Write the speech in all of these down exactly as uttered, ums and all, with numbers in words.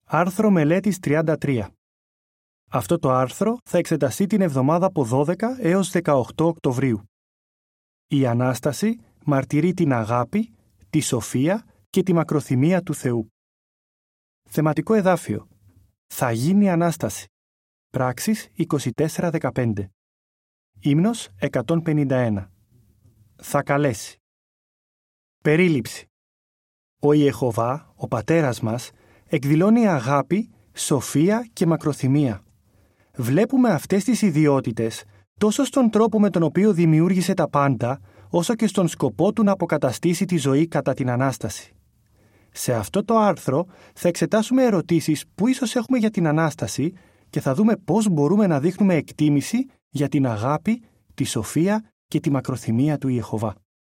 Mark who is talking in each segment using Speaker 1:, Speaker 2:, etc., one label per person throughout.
Speaker 1: Άρθρο μελέτης τριάντα τρία. Αυτό το άρθρο θα εξεταστεί την εβδομάδα από δώδεκα έως δεκαοκτώ Οκτωβρίου. Η Ανάσταση μαρτυρεί την αγάπη, τη σοφία και τη μακροθυμία του Θεού. Θεματικό εδάφιο. Θα γίνει Ανάσταση. Πράξεις είκοσι τέσσερα δεκαπέντε. Ύμνος εκατόν πενήντα ένα. Θα καλέσει. Περίληψη. Ο Ιεχωβά, ο Πατέρας μας, εκδηλώνει αγάπη, σοφία και μακροθυμία. Βλέπουμε αυτές τις ιδιότητες τόσο στον τρόπο με τον οποίο δημιούργησε τα πάντα, όσο και στον σκοπό του να αποκαταστήσει τη ζωή κατά την Ανάσταση. Σε αυτό το άρθρο θα εξετάσουμε ερωτήσεις που ίσως έχουμε για την Ανάσταση και θα δούμε πώς μπορούμε να δείχνουμε εκτίμηση για την αγάπη, τη σοφία και τη μακροθυμία του Ιεχωβά.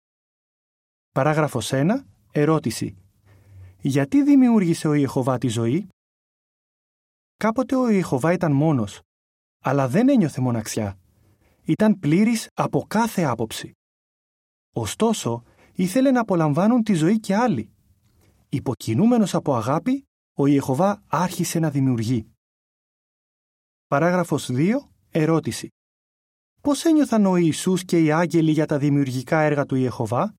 Speaker 1: Παράγραφος ένα. Ερώτηση. Γιατί δημιούργησε ο Ιεχωβά τη ζωή? Κάποτε ο Ιεχωβά ήταν μόνος, αλλά δεν ένιωθε μοναξιά. Ήταν πλήρης από κάθε άποψη. Ωστόσο, ήθελε να απολαμβάνουν τη ζωή και άλλοι. Υποκινούμενος από αγάπη, ο Ιεχωβά άρχισε να δημιουργεί. Παράγραφος δύο. Ερώτηση. Πώς ένιωθαν ο Ιησούς και οι άγγελοι για τα δημιουργικά έργα του Ιεχωβά?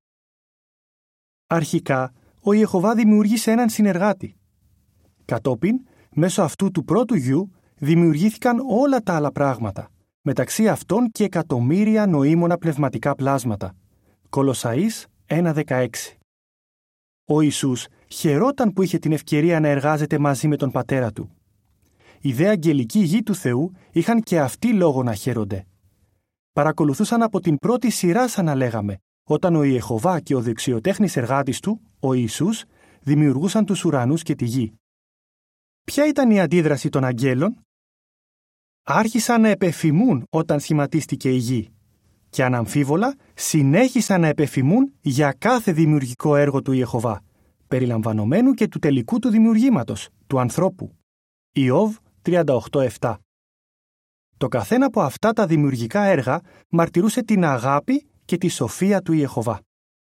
Speaker 1: Αρχικά, ο Ιεχωβά δημιούργησε έναν συνεργάτη. Κατόπιν, μέσω αυτού του πρώτου γιου, δημιουργήθηκαν όλα τα άλλα πράγματα, μεταξύ αυτών και εκατομμύρια νοήμωνα πνευματικά πλάσματα. Κολοσσαείς ένα δεκαέξι. Ο Ιησούς χαιρόταν που είχε την ευκαιρία να εργάζεται μαζί με τον Πατέρα του. Οι δε αγγελικοί γη του Θεού είχαν και αυτοί λόγο να χαίρονται. Παρακολουθούσαν από την πρώτη σειρά, σαν να λέγαμε, όταν ο Ιεχωβά και ο δεξιοτέχνης εργάτης του, ο Ιησούς, δημιουργούσαν τους ουρανούς και τη γη. Ποια ήταν η αντίδραση των αγγέλων? Άρχισαν να επεφημούν όταν σχηματίστηκε η γη και αναμφίβολα συνέχισαν να επεφημούν για κάθε δημιουργικό έργο του Ιεχωβά, περιλαμβανομένου και του τελικού του δημιουργήματος, του ανθρώπου. Ιώβ τριάντα οκτώ επτά. Το καθένα από αυτά τα δημιουργικά έργα μαρτυρούσε την αγάπη και τη σοφία του Ιεχωβά.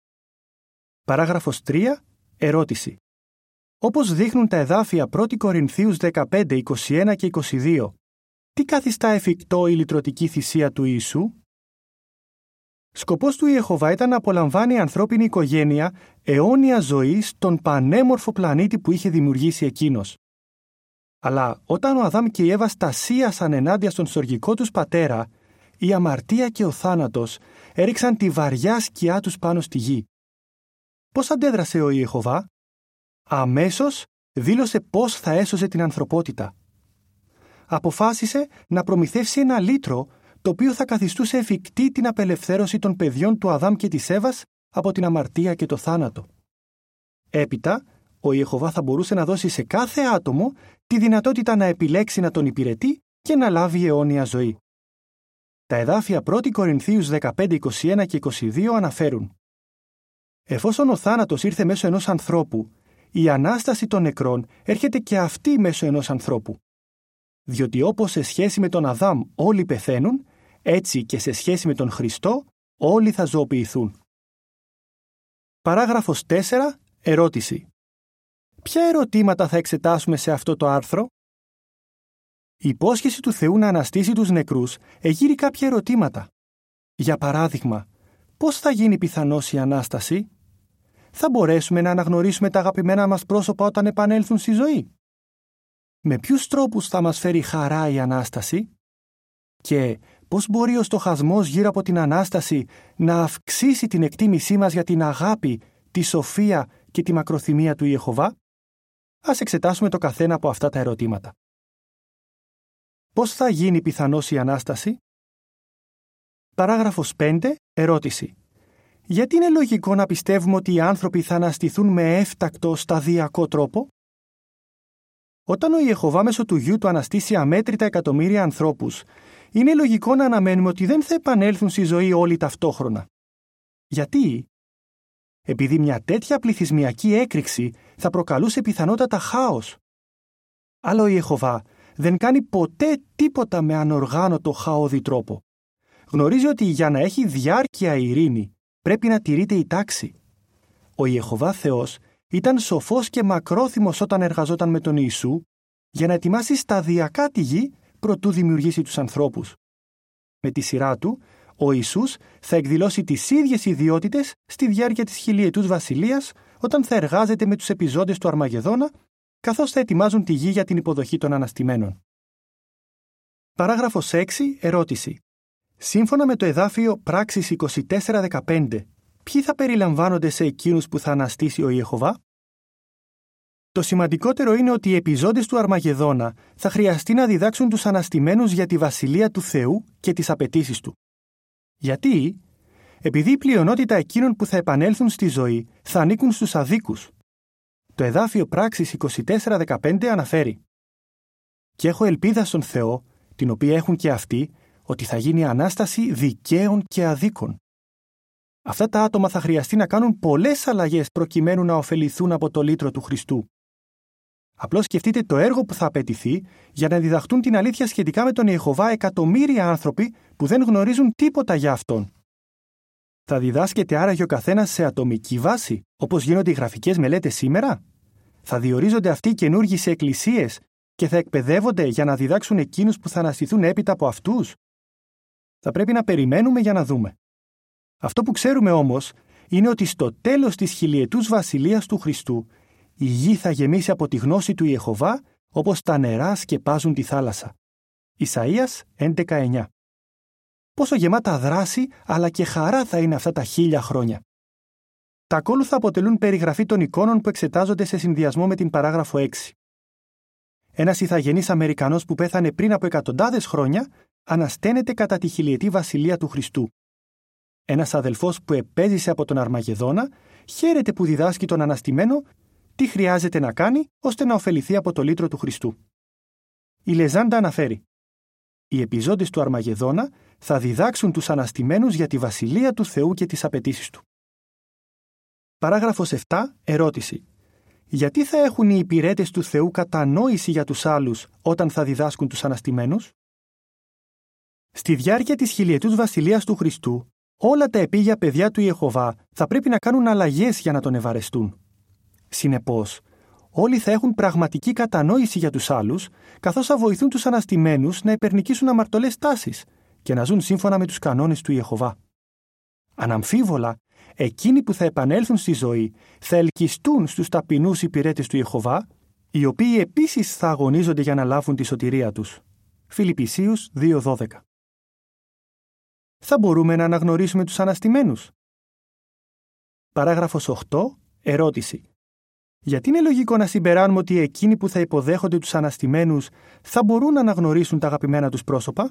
Speaker 1: Παράγραφος τρία. Ερώτηση. Όπως δείχνουν τα εδάφια πρώτη Κορινθίους δεκαπέντε, είκοσι ένα και είκοσι δύο, τι καθιστά εφικτό η λυτρωτική θυσία του Ιησού? Σκοπός του Ιεχωβά ήταν να απολαμβάνει η ανθρώπινη οικογένεια αιώνια ζωή στον πανέμορφο πλανήτη που είχε δημιουργήσει εκείνος. Αλλά όταν ο Αδάμ και η Εύα στασίασαν ενάντια στον στοργικό τους πατέρα, η αμαρτία και ο θάνατος έριξαν τη βαριά σκιά τους πάνω στη γη. Πώς αντέδρασε ο Ιεχωβά? Αμέσως δήλωσε πώς θα έσωζε την ανθρωπότητα. Αποφάσισε να προμηθεύσει ένα λύτρο, το οποίο θα καθιστούσε εφικτή την απελευθέρωση των παιδιών του Αδάμ και της Εύας από την αμαρτία και το θάνατο. Έπειτα, ο Ιεχωβά θα μπορούσε να δώσει σε κάθε άτομο τη δυνατότητα να επιλέξει να τον υπηρετεί και να λάβει αιώνια ζωή. Τα εδάφια πρώτη Κορινθίους δεκαπέντε, είκοσι ένα και είκοσι δύο αναφέρουν: εφόσον ο θάνατος ήρθε μέσω ενός ανθρώπου, η Ανάσταση των νεκρών έρχεται και αυτή μέσω ενός ανθρώπου. Διότι όπως σε σχέση με τον Αδάμ όλοι πεθαίνουν, έτσι και σε σχέση με τον Χριστό όλοι θα ζωοποιηθούν. Παράγραφος τέσσερα. Ερώτηση. Ποια ερωτήματα θα εξετάσουμε σε αυτό το άρθρο? Η υπόσχεση του Θεού να αναστήσει τους νεκρούς εγείρει κάποια ερωτήματα. Για παράδειγμα, πώς θα γίνει πιθανώς η Ανάσταση? Θα μπορέσουμε να αναγνωρίσουμε τα αγαπημένα μας πρόσωπα όταν επανέλθουν στη ζωή? Με ποιους τρόπους θα μας φέρει χαρά η Ανάσταση? Και πώς μπορεί ο στοχασμός γύρω από την Ανάσταση να αυξήσει την εκτίμησή μας για την αγάπη, τη σοφία και τη μακροθυμία του Ιεχωβά? Ας εξετάσουμε το καθένα από αυτά τα ερωτήματα. Πώς θα γίνει πιθανώς η Ανάσταση? Παράγραφος πέντε. Ερώτηση. Γιατί είναι λογικό να πιστεύουμε ότι οι άνθρωποι θα αναστηθούν με έφτακτο σταδιακό τρόπο? Όταν ο Ιεχωβά μέσω του γιου του αναστήσει αμέτρητα εκατομμύρια ανθρώπους, είναι λογικό να αναμένουμε ότι δεν θα επανέλθουν στη ζωή όλοι ταυτόχρονα. Γιατί? Επειδή μια τέτοια πληθυσμιακή έκρηξη θα προκαλούσε πιθανότατα χάος. Αλλά ο Ιεχωβά δεν κάνει ποτέ τίποτα με ανοργάνωτο χαόδη τρόπο. Γνωρίζει ότι για να έχει διάρκεια η ειρήνη πρέπει να τηρείται η τάξη. Ο Ιεχωβά Θεός ήταν σοφός και μακρόθυμος όταν εργαζόταν με τον Ιησού για να ετοιμάσει σταδιακά τη γη προτού δημιουργήσει τους ανθρώπους. Με τη σειρά του, ο Ιησούς θα εκδηλώσει τις ίδιες ιδιότητες στη διάρκεια της χιλιετούς βασιλείας, όταν θα εργάζεται με τους επιζώντες του Αρμαγεδόνα, καθώς θα ετοιμάζουν τη γη για την υποδοχή των αναστημένων. Παράγραφος έξι. Ερώτηση. Σύμφωνα με το εδάφιο Πράξεις είκοσι τέσσερα δεκαπέντε, ποιοι θα περιλαμβάνονται σε εκείνους που θα αναστήσει ο Ιεχωβά? Το σημαντικότερο είναι ότι οι επιζώντες του Αρμαγεδόνα θα χρειαστεί να διδάξουν τους αναστημένους για τη βασιλεία του Θεού και τις απαιτήσεις του. Γιατί? Επειδή η πλειονότητα εκείνων που θα επανέλθουν στη ζωή θα ανήκουν στους αδίκους. Το εδάφιο Πράξεις είκοσι τέσσερα δεκαπέντε αναφέρει «Και έχω ελπίδα στον Θεό, την οποία έχουν και αυτοί, ότι θα γίνει Ανάσταση δικαίων και αδίκων». Αυτά τα άτομα θα χρειαστεί να κάνουν πολλές αλλαγές προκειμένου να ωφεληθούν από το λύτρο του Χριστού. Απλώς σκεφτείτε το έργο που θα απαιτηθεί για να διδαχτούν την αλήθεια σχετικά με τον Ιεχωβά εκατομμύρια άνθρωποι που δεν γνωρίζουν τίποτα για Αυτόν. Θα διδάσκεται άραγε ο καθένας σε ατομική βάση, όπως γίνονται οι γραφικές μελέτες σήμερα? Θα διορίζονται αυτοί οι καινούργοι σε εκκλησίες και θα εκπαιδεύονται για να διδάξουν εκείνους που θα αναστηθούν έπειτα από αυτούς? Θα πρέπει να περιμένουμε για να δούμε. Αυτό που ξέρουμε όμως είναι ότι στο τέλος της χιλιετούς βασιλείας του Χριστού η γη θα γεμίσει από τη γνώση του Ιεχωβά όπως τα νερά σκεπάζουν τη θάλασσα. Ισαΐας έντεκα εννιά. Πόσο γεμάτα δράση αλλά και χαρά θα είναι αυτά τα χίλια χρόνια. Τα ακόλουθα αποτελούν περιγραφή των εικόνων που εξετάζονται σε συνδυασμό με την παράγραφο έξι. Ένας ηθαγενής Αμερικανός που πέθανε πριν από εκατοντάδες χρόνια ανασταίνεται κατά τη χιλιετή βασιλεία του Χριστού. Ένας αδελφός που επέζησε από τον Αρμαγεδόνα χαίρεται που διδάσκει τον αναστημένο τι χρειάζεται να κάνει ώστε να ωφεληθεί από το λύτρο του Χριστού. Η Λεζάντα αναφέρει «Οι επιζώντες του Αρμαγεδόνα θα διδάξουν τους αναστημένους για τη βασιλεία του Θεού και τις απαιτήσεις του». Παράγραφος επτά. Ερώτηση. Γιατί θα έχουν οι υπηρέτες του Θεού κατανόηση για τους άλλους όταν θα διδάσκουν τους αναστημένους? Στη διάρκεια της χιλιετούς βασιλείας του Χριστού, όλα τα επίγεια παιδιά του Ιεχωβά θα πρέπει να κάνουν αλλαγές για να τον ευαρεστούν. Συνεπώς, όλοι θα έχουν πραγματική κατανόηση για τους άλλους, καθώς θα βοηθούν τους αναστημένους να υπερνικήσουν αμαρτωλές τάσεις και να ζουν σύμφωνα με τους κανόνες του Ιεχωβά. Αναμφίβολα, εκείνοι που θα επανέλθουν στη ζωή θα ελκυστούν στους ταπεινούς υπηρέτες του Ιεχωβά, οι οποίοι επίσης θα αγωνίζονται για να λάβουν τη σωτηρία τους. Φιλιππισίους δύο δώδεκα. Θα μπορούμε να αναγνωρίσουμε τους αναστημένους? Παράγραφος οκτώ. Ερώτηση. Γιατί είναι λογικό να συμπεράνουμε ότι εκείνοι που θα υποδέχονται τους αναστημένους θα μπορούν να αναγνωρίσουν τα αγαπημένα τους πρόσωπα?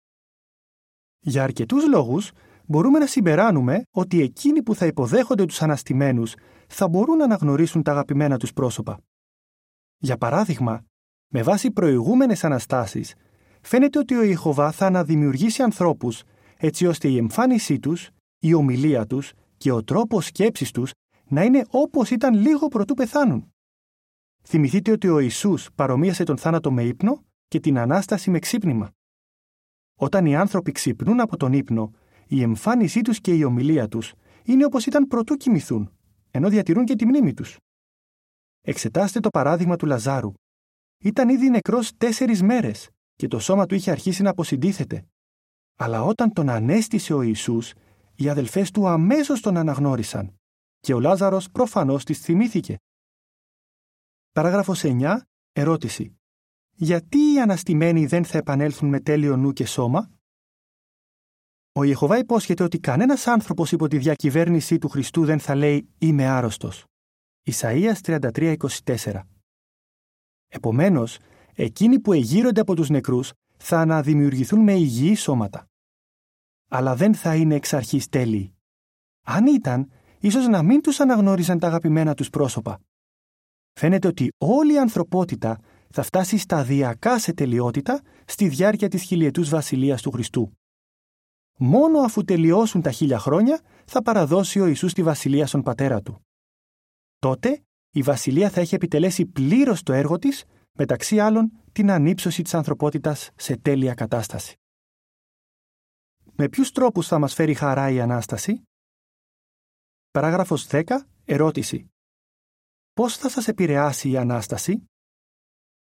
Speaker 1: Για αρκετούς λόγους μπορούμε να συμπεράνουμε ότι εκείνοι που θα υποδέχονται τους αναστημένους θα μπορούν να αναγνωρίσουν τα αγαπημένα τους πρόσωπα. Για παράδειγμα, με βάση προηγούμενες αναστάσεις, φαίνεται ότι ο Ιεχωβά θα αναδημιουργήσει ανθρώπους έτσι ώστε η εμφάνισή τους, η ομιλία τους και ο τρόπος σκέψης τους να είναι όπως ήταν λίγο προτού πεθάνουν. Θυμηθείτε ότι ο Ιησούς παρομοίασε τον θάνατο με ύπνο και την Ανάσταση με ξύπνημα. Όταν οι άνθρωποι ξυπνούν από τον ύπνο, η εμφάνισή τους και η ομιλία τους είναι όπως ήταν προτού κοιμηθούν, ενώ διατηρούν και τη μνήμη τους. Εξετάστε το παράδειγμα του Λαζάρου. Ήταν ήδη νεκρός τέσσερις μέρες και το σώμα του είχε αρχίσει να αποσυντίθεται. Αλλά όταν τον ανέστησε ο Ιησούς, οι αδελφές του αμέσως τον αναγνώρισαν και ο Λάζαρος προφανώς τις θυμήθηκε. Παράγραφος εννιά. Ερώτηση. Γιατί οι αναστημένοι δεν θα επανέλθουν με τέλειο νου και σώμα? Ο Ιεχωβά υπόσχεται ότι κανένας άνθρωπος υπό τη διακυβέρνησή του Χριστού δεν θα λέει «Είμαι άρρωστος». Ισαΐας τριάντα τρία είκοσι τέσσερα. Επομένως, εκείνοι που εγείρονται από τους νεκρούς θα αναδημιουργηθούν με υγιή σώματα. Αλλά δεν θα είναι εξ αρχής τέλειοι. Αν ήταν, ίσως να μην τους αναγνώριζαν τα αγαπημένα τους πρόσωπα. Φαίνεται ότι όλη η ανθρωπότητα θα φτάσει σταδιακά σε τελειότητα στη διάρκεια της χιλιετούς βασιλείας του Χριστού. Μόνο αφού τελειώσουν τα χίλια χρόνια θα παραδώσει ο Ιησούς τη βασιλεία στον πατέρα του. Τότε η βασιλεία θα έχει επιτελέσει πλήρως το έργο της, μεταξύ άλλων την ανύψωση της ανθρωπότητας σε τέλεια κατάσταση. Με ποιους τρόπους θα μας φέρει χαρά η Ανάσταση? Παράγραφος δέκα. Ερώτηση. Πώς θα σας επηρεάσει η Ανάσταση?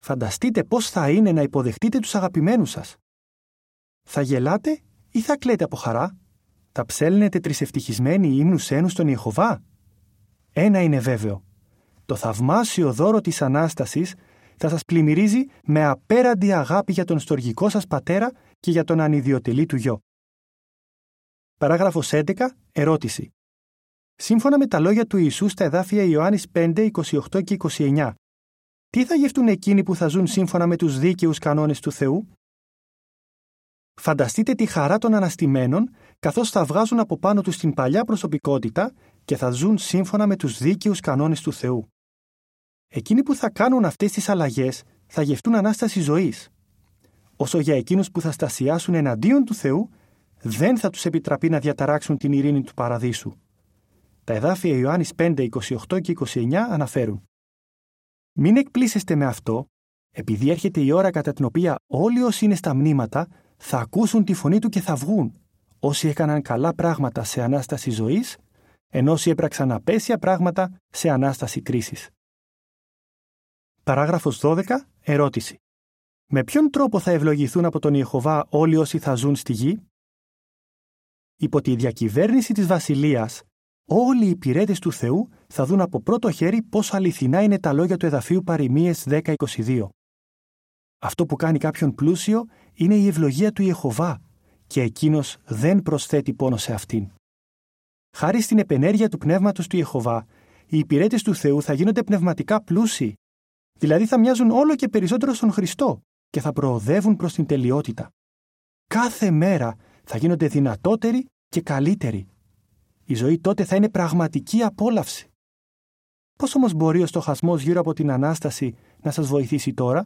Speaker 1: Φανταστείτε πώς θα είναι να υποδεχτείτε τους αγαπημένους σας. Θα γελάτε ή θα κλαίτε από χαρά? Θα ψέλνετε τρισευτυχισμένοι ύμνους ένους στον Ιεχωβά? Ένα είναι βέβαιο. Το θαυμάσιο δώρο της Ανάστασης θα σας πλημμυρίζει με απέραντη αγάπη για τον στοργικό σας πατέρα και για τον ανιδιοτελή του γιο. Παράγραφος έντεκα. Ερώτηση. Σύμφωνα με τα λόγια του Ιησού στα εδάφια Ιωάννης πέντε, είκοσι οκτώ και είκοσι εννιά, τι θα γευτούν εκείνοι που θα ζουν σύμφωνα με τους δίκαιους κανόνες του Θεού? Φανταστείτε τη χαρά των αναστημένων, καθώς θα βγάζουν από πάνω τους την παλιά προσωπικότητα και θα ζουν σύμφωνα με τους δίκαιους κανόνες του Θεού. Εκείνοι που θα κάνουν αυτές τις αλλαγές θα γευτούν Ανάσταση ζωής. Όσο για εκείνους που θα στασιάσουν εναντίον του Θεού, δεν θα τους επιτραπεί να διαταράξουν την ειρήνη του παραδείσου. Τα εδάφια Ιωάννης πέντε, είκοσι οκτώ και είκοσι εννιά αναφέρουν: «Μην εκπλήσεστε με αυτό, επειδή έρχεται η ώρα κατά την οποία όλοι όσοι είναι στα μνήματα θα ακούσουν τη φωνή του και θα βγουν, όσοι έκαναν καλά πράγματα σε Ανάσταση ζωής, ενώ όσοι έπραξαν απέσια πράγματα σε Ανάσταση κρίσης». Παράγραφος δώδεκα. Ερώτηση. Με ποιον τρόπο θα ευλογηθούν από τον Ιεχωβά όλοι όσοι θα ζουν στη γη? Υπό τη διακυβέρνηση της Βασιλείας, όλοι οι υπηρέτες του Θεού θα δουν από πρώτο χέρι πόσο αληθινά είναι τα λόγια του εδαφίου Παροιμίες δέκα είκοσι δύο. Αυτό που κάνει κάποιον πλούσιο είναι η ευλογία του Ιεχωβά και εκείνος δεν προσθέτει πόνο σε αυτήν. Χάρη στην επενέργεια του πνεύματος του Ιεχωβά, οι υπηρέτες του Θεού θα γίνονται πνευματικά πλούσιοι, δηλαδή θα μοιάζουν όλο και περισσότερο στον Χριστό και θα προοδεύουν προς την τελειότητα. Κάθε μέρα θα γίνονται δυνατότεροι και καλύτεροι. Η ζωή τότε θα είναι πραγματική απόλαυση. Πώς όμως μπορεί ο στοχασμός γύρω από την Ανάσταση να σας βοηθήσει τώρα?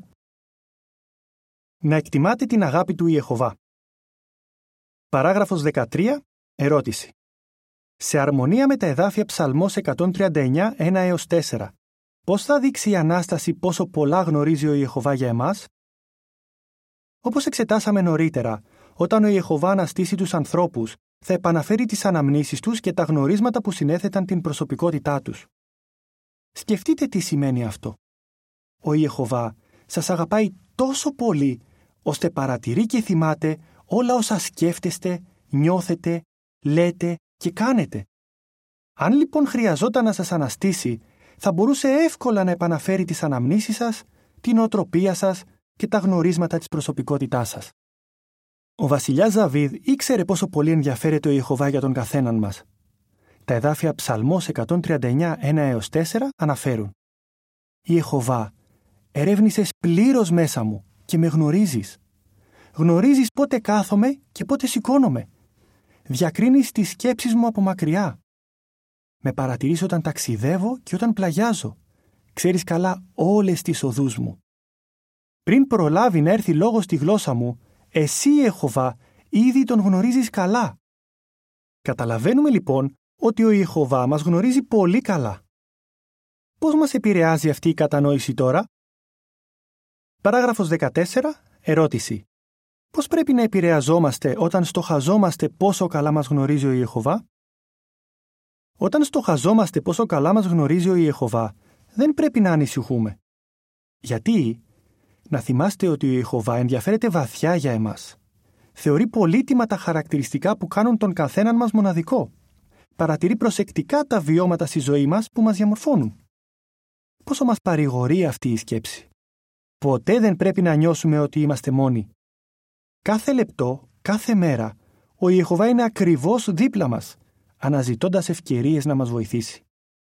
Speaker 1: Να εκτιμάτε την αγάπη του Ιεχωβά. Παράγραφος δεκατρία. Ερώτηση. Σε αρμονία με τα εδάφια Ψαλμός εκατόν τριάντα εννιά, ένα έως τέσσερα, πώς θα δείξει η Ανάσταση πόσο πολλά γνωρίζει ο Ιεχωβά για εμάς? Όπως εξετάσαμε νωρίτερα, όταν ο Ιεχωβά αναστήσει τους ανθρώπους, θα επαναφέρει τις αναμνήσεις τους και τα γνωρίσματα που συνέθεταν την προσωπικότητά τους. Σκεφτείτε τι σημαίνει αυτό. Ο Ιεχωβά σας αγαπάει τόσο πολύ, ώστε παρατηρεί και θυμάται όλα όσα σκέφτεστε, νιώθετε, λέτε και κάνετε. Αν λοιπόν χρειαζόταν να σας αναστήσει, θα μπορούσε εύκολα να επαναφέρει τις αναμνήσεις σας, την νοοτροπία σας και τα γνωρίσματα της προσωπικότητάς σας. Ο βασιλιάς Δαβίδ ήξερε πόσο πολύ ενδιαφέρεται ο Ιεχωβά για τον καθέναν μας. Τα εδάφια Ψαλμός εκατόν τριάντα εννιά, ένα έως τέσσερα αναφέρουν: «Ιεχωβά, ερεύνησες πλήρως μέσα μου και με γνωρίζεις. Γνωρίζεις πότε κάθομαι και πότε σηκώνομαι. Διακρίνεις τις σκέψεις μου από μακριά. Με παρατηρείς όταν ταξιδεύω και όταν πλαγιάζω. Ξέρεις καλά όλες τις οδούς μου. Πριν προλάβει να έρθει λόγος στη γλώσσα μου, εσύ, Ιεχωβά, ήδη τον γνωρίζεις καλά». Καταλαβαίνουμε λοιπόν ότι ο Ιεχωβά μας γνωρίζει πολύ καλά. Πώς μας επηρεάζει αυτή η κατανόηση τώρα? Παράγραφος δεκατέσσερα. Ερώτηση. Πώς πρέπει να επηρεαζόμαστε όταν στοχαζόμαστε πόσο καλά μας γνωρίζει ο Ιεχωβά? Όταν στοχαζόμαστε πόσο καλά μας γνωρίζει ο Ιεχωβά, δεν πρέπει να ανησυχούμε. Γιατί? Να θυμάστε ότι ο Ιεχωβά ενδιαφέρεται βαθιά για εμάς. Θεωρεί πολύτιμα τα χαρακτηριστικά που κάνουν τον καθέναν μας μοναδικό. Παρατηρεί προσεκτικά τα βιώματα στη ζωή μας που μας διαμορφώνουν. Πόσο μας παρηγορεί αυτή η σκέψη. Ποτέ δεν πρέπει να νιώσουμε ότι είμαστε μόνοι. Κάθε λεπτό, κάθε μέρα, ο Ιεχωβά είναι ακριβώς δίπλα μας, αναζητώντας ευκαιρίες να μας βοηθήσει.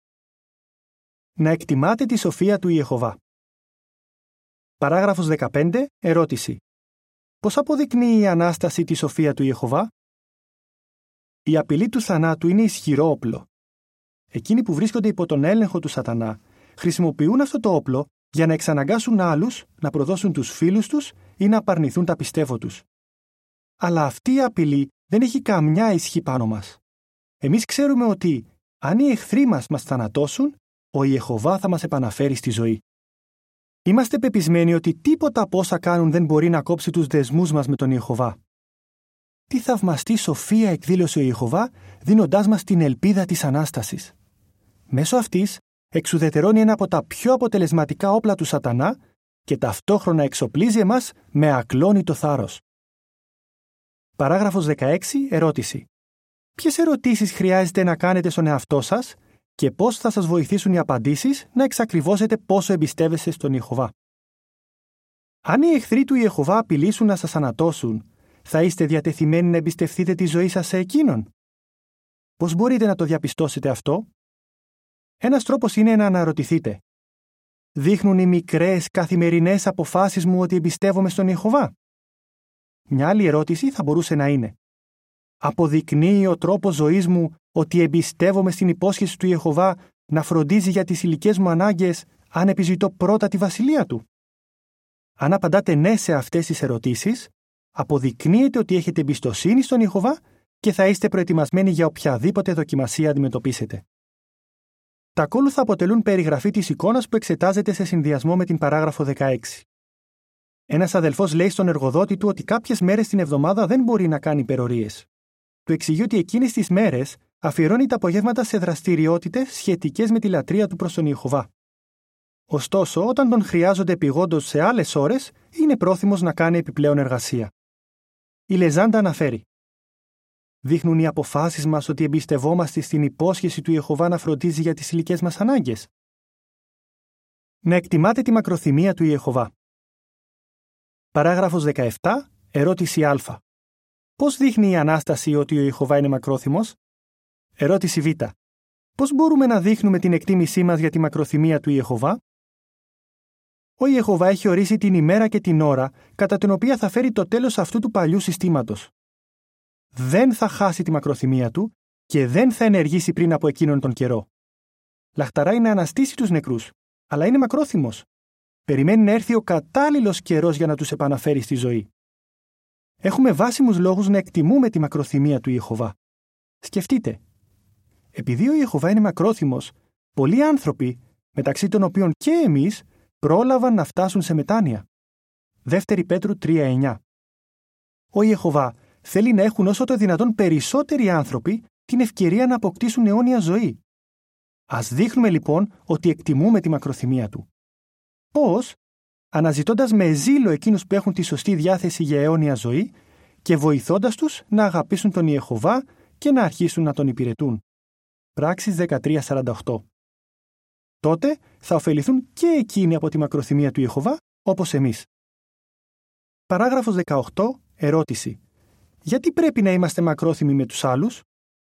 Speaker 1: Να εκτιμάτε τη σοφία του Ιεχωβά. Παράγραφος δεκαπέντε. Ερώτηση. Πώς αποδεικνύει η Ανάσταση τη σοφία του Ιεχωβά? Η απειλή του θανάτου είναι ισχυρό όπλο. Εκείνοι που βρίσκονται υπό τον έλεγχο του Σατανά χρησιμοποιούν αυτό το όπλο για να εξαναγκάσουν άλλους να προδώσουν τους φίλους τους ή να απαρνηθούν τα πιστεύω τους. Αλλά αυτή η απειλή δεν έχει καμιά ισχύ πάνω μας. Εμείς ξέρουμε ότι αν οι εχθροί μας μας θανατώσουν, ο Ιεχωβά θα μας επαναφέρει στη ζωή. Είμαστε πεπισμένοι ότι τίποτα από όσα κάνουν δεν μπορεί να κόψει τους δεσμούς μας με τον Ιεχωβά. Τι θαυμαστή σοφία εκδήλωσε ο Ιεχωβά, δίνοντάς μας την ελπίδα της Ανάστασης. Μέσω αυτής εξουδετερώνει ένα από τα πιο αποτελεσματικά όπλα του Σατανά και ταυτόχρονα εξοπλίζει εμάς με ακλόνητο θάρρος. Παράγραφος δεκαέξι. Ερώτηση. Ποιες ερωτήσεις χρειάζεται να κάνετε στον εαυτό σας και πώς θα σας βοηθήσουν οι απαντήσεις να εξακριβώσετε πόσο εμπιστεύεστε στον Ιεχωβά. Αν οι εχθροί του Ιεχωβά απειλήσουν να σας ανατώσουν, θα είστε διατεθειμένοι να εμπιστευτείτε τη ζωή σας σε εκείνον? Πώς μπορείτε να το διαπιστώσετε αυτό? Ένας τρόπος είναι να αναρωτηθείτε. Δείχνουν οι μικρές καθημερινές αποφάσεις μου ότι εμπιστεύομαι στον Ιεχωβά? Μια άλλη ερώτηση θα μπορούσε να είναι. Αποδεικνύει ο τρόπος ζωής μου ότι εμπιστεύομαι στην υπόσχεση του Ιεχωβά να φροντίζει για τις υλικές μου ανάγκες αν επιζητώ πρώτα τη βασιλεία του? Αν απαντάτε ναι σε αυτές τις ερωτήσεις, αποδεικνύεται ότι έχετε εμπιστοσύνη στον Ιεχωβά και θα είστε προετοιμασμένοι για οποιαδήποτε δοκιμασία αντιμετωπίσετε. Τα ακόλουθα αποτελούν περιγραφή της εικόνας που εξετάζεται σε συνδυασμό με την παράγραφο δεκαέξι. Ένας αδελφός λέει στον εργοδότη του ότι κάποιες μέρες την εβδομάδα δεν μπορεί να κάνει υπερορίες. Του εξηγεί ότι εκείνες τις μέρες αφιερώνει τα απογεύματα σε δραστηριότητες σχετικές με τη λατρεία του προς τον Ιεχωβά. Ωστόσο, όταν τον χρειάζονται επειγόντως σε άλλες ώρες, είναι πρόθυμος να κάνει επιπλέον εργασία. Η Λεζάντα αναφέρει. Δείχνουν οι αποφάσεις μας ότι εμπιστευόμαστε στην υπόσχεση του Ιεχωβά να φροντίζει για τις υλικές μας ανάγκες? Να εκτιμάτε τη μακροθυμία του Ιεχωβά. Παράγραφος δεκαεπτά. Ερώτηση Α. Πώς δείχνει η Ανάσταση ότι ο Ιεχωβά είναι μακρόθυμος? Ερώτηση Β. Πώς μπορούμε να δείχνουμε την εκτίμησή μας για τη μακροθυμία του Ιεχωβά? Ο Ιεχωβά έχει ορίσει την ημέρα και την ώρα κατά την οποία θα φέρει το τέλος αυτού του παλιού συστήματος. Δεν θα χάσει τη μακροθυμία του και δεν θα ενεργήσει πριν από εκείνον τον καιρό. Λαχταράει να αναστήσει τους νεκρούς, αλλά είναι μακρόθυμος. Περιμένει να έρθει ο κατάλληλος καιρός για να τους επαναφέρει στη ζωή. Έχουμε βάσιμους λόγους να εκτιμούμε τη μακροθυμία του Ιεχωβά. Σκεφτείτε. Επειδή ο Ιεχωβά είναι μακρόθυμος, πολλοί άνθρωποι, μεταξύ των οποίων και εμείς, πρόλαβαν να φτάσουν σε μετάνοια. Δεύτερη Πέτρου τρία εννιά. Ο Ιεχωβά θέλει να έχουν όσο το δυνατόν περισσότεροι άνθρωποι την ευκαιρία να αποκτήσουν αιώνια ζωή. Ας δείχνουμε λοιπόν ότι εκτιμούμε τη μακροθυμία του. Πώς? Αναζητώντας με ζήλο εκείνους που έχουν τη σωστή διάθεση για αιώνια ζωή και βοηθώντας τους να αγαπήσουν τον Ιεχωβά και να αρχίσουν να τον υπηρετούν. Πράξεις δεκατρία σαράντα οκτώ. Τότε θα ωφεληθούν και εκείνοι από τη μακροθυμία του Ιεχωβά, όπως εμείς. Παράγραφος δεκαοκτώ. Ερώτηση. Γιατί πρέπει να είμαστε μακρόθυμοι με τους άλλους?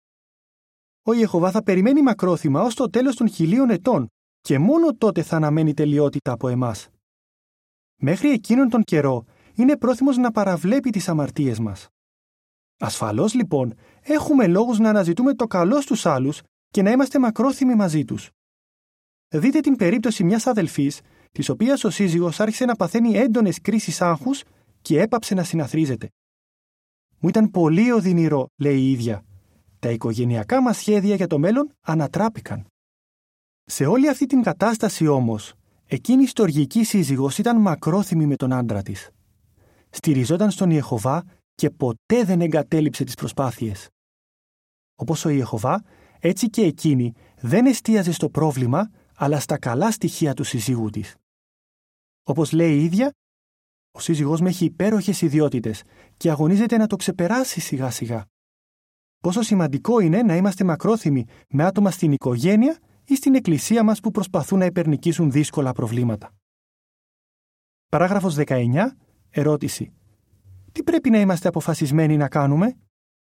Speaker 1: Ο Ιεχωβά θα περιμένει μακρόθυμα ως το τέλος των χιλίων ετών και μόνο τότε θα αναμένει τελειότητα από εμάς. Μέχρι εκείνον τον καιρό είναι πρόθυμος να παραβλέπει τις αμαρτίες μας. Ασφαλώς λοιπόν έχουμε λόγους να αναζητούμε το καλό στους άλλους και να είμαστε μακρόθυμοι μαζί τους. Δείτε την περίπτωση μιας αδελφής, της οποίας ο σύζυγος άρχισε να παθαίνει έντονες κρίσεις άγχους και έπαψε να συναθρίζεται. «Μου ήταν πολύ οδυνηρό», λέει η ίδια. «Τα οικογενειακά μας σχέδια για το μέλλον ανατράπηκαν». Σε όλη αυτή την κατάσταση όμως, εκείνη η στοργική σύζυγος ήταν μακρόθυμη με τον άντρα της. Στηριζόταν στον Ιεχωβά και ποτέ δεν εγκατέλειψε τις προσπάθειες. Όπως ο Ιεχωβά, έτσι και εκείνη δεν εστίαζε στο πρόβλημα, αλλά στα καλά στοιχεία του συζύγου της. Όπως λέει η ίδια, ο σύζυγός με έχει υπέροχες ιδιότητες και αγωνίζεται να το ξεπεράσει σιγά σιγά. Πόσο σημαντικό είναι να είμαστε μακρόθυμοι με άτομα στην οικογένεια ή στην εκκλησία μας που προσπαθούν να υπερνικήσουν δύσκολα προβλήματα. Παράγραφος δεκαεννιά. Ερώτηση. Τι πρέπει να είμαστε αποφασισμένοι να κάνουμε?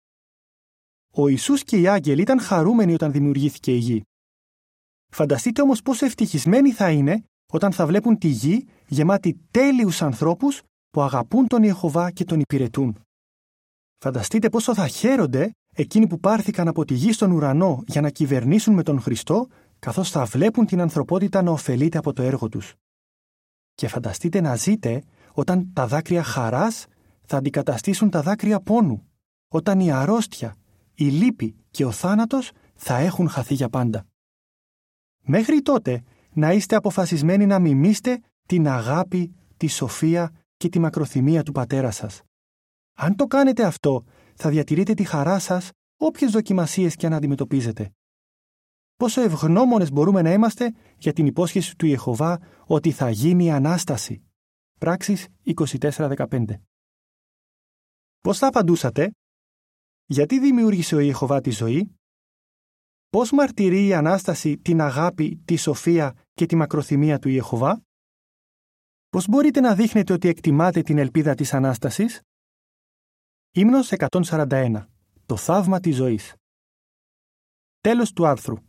Speaker 1: Ο Ιησούς και οι άγγελοι ήταν χαρούμενοι όταν δημιουργήθηκε η γη. Φανταστείτε όμως πόσο ευτυχισμένοι θα είναι όταν θα βλέπουν τη γη γεμάτη τέλειους ανθρώπους που αγαπούν τον Ιεχωβά και τον υπηρετούν. Φανταστείτε πόσο θα χαίρονται εκείνοι που πάρθηκαν από τη γη στον ουρανό για να κυβερνήσουν με τον Χριστό, καθώς θα βλέπουν την ανθρωπότητα να ωφελείται από το έργο τους. Και φανταστείτε να ζείτε όταν τα δάκρυα χαράς θα αντικαταστήσουν τα δάκρυα πόνου, όταν η αρρώστια, η λύπη και ο θάνατος θα έχουν χαθεί για πάντα. Μέχρι τότε να είστε αποφασισμένοι να μιμήσετε την αγάπη, τη σοφία και τη μακροθυμία του πατέρα σας. Αν το κάνετε αυτό, θα διατηρείτε τη χαρά σας όποιες δοκιμασίες και αν αντιμετωπίζετε. Πόσο ευγνώμονες μπορούμε να είμαστε για την υπόσχεση του Ιεχωβά ότι θα γίνει η Ανάσταση, Πράξεις είκοσι τέσσερα δεκαπέντε. Πώς θα απαντούσατε? Γιατί δημιούργησε ο Ιεχωβά τη ζωή? Πώς μαρτυρεί η Ανάσταση την αγάπη, τη σοφία και τη μακροθυμία του Ιεχωβά? Πώς μπορείτε να δείχνετε ότι εκτιμάτε την ελπίδα της Ανάστασης? Ύμνος εκατόν σαράντα ένα. Το θαύμα της ζωής. Τέλος του άρθρου.